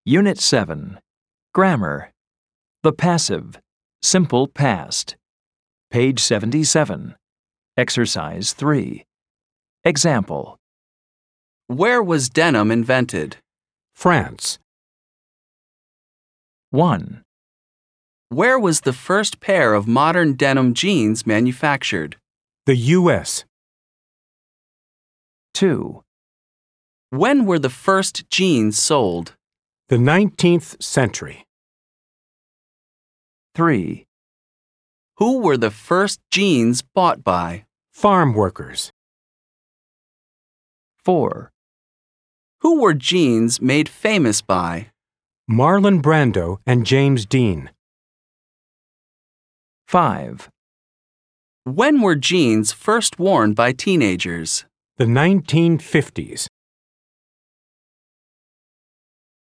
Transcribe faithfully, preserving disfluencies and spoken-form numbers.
Unit seven. Grammar. The passive. Simple past. Page seventy-seven. Exercise three. Example. Where was denim invented? France. one. Where was the first pair of modern denim jeans manufactured? The U S. two. When were the first jeans sold? The nineteenth century. three. Who were the first jeans bought by? Farm workers. four. Who were jeans made famous by? Marlon Brando and James Dean. five. When were jeans first worn by teenagers? The nineteen fifties.